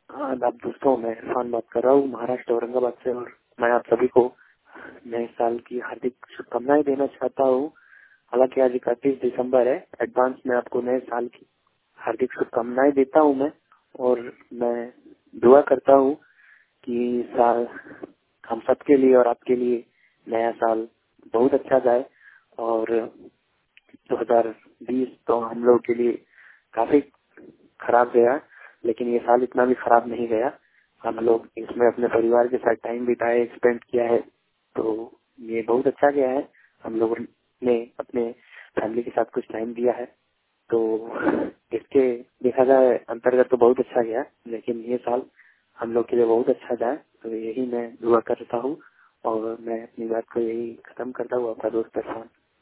आदाब दोस्तों, मैं इरफान बात कर रहा हूँ महाराष्ट्र औरंगाबाद से। और मैं आप सभी को नए साल की हार्दिक शुभकामनाएं देना चाहता हूँ। हालांकि आज 31 दिसंबर है। एडवांस में आपको नए साल की हार्दिक शुभकामनाएं देता हूँ मैं। और मैं दुआ करता हूँ कि साल हम सबके लिए और आपके लिए नया साल बहुत अच्छा जाए। और 2020 तो हम लोग के लिए काफी खराब गया, लेकिन ये साल इतना भी खराब नहीं गया। हम लोग इसमें अपने परिवार के साथ टाइम बिताए, स्पेंड किया है, तो ये बहुत अच्छा गया है। हम लोगों ने अपने फैमिली के साथ कुछ टाइम दिया है, तो इसके देखा जाए अंतर्गत तो बहुत अच्छा गया। लेकिन ये साल हम लोग के लिए बहुत अच्छा जाए, तो यही मैं दुआ करता हूँ। और मैं अपनी बात को यही खत्म करता हूँ। आपका दोस्त इरफान।